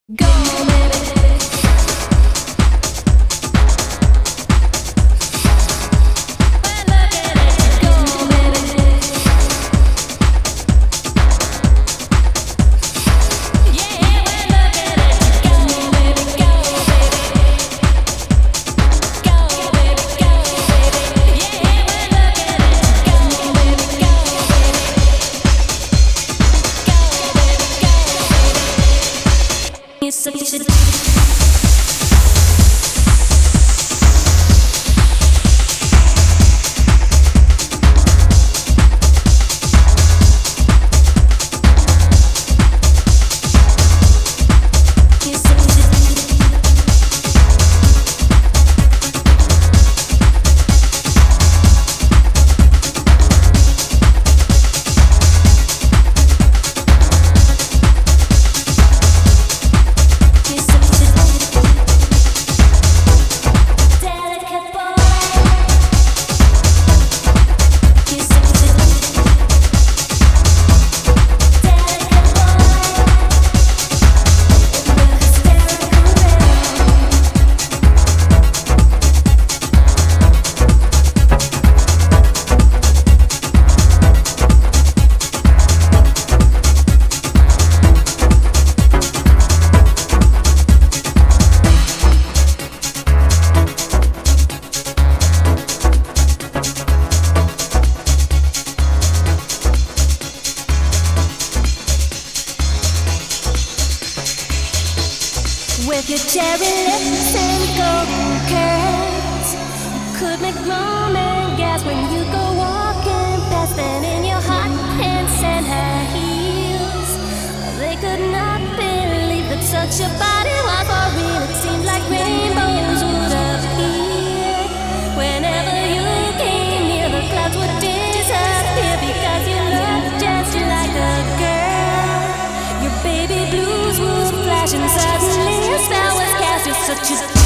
Go, baby. So you should with your cherry lips and golden curls, you could make grown men gasp when you go walking past. And in your hot pants and high heels, they could not believe that such a body was for real. It seemed like rainbows would appear whenever you came near. The clouds would disappear because you looked just like a girl. Your baby blues would flash and suddenly a spell was cast. You're such a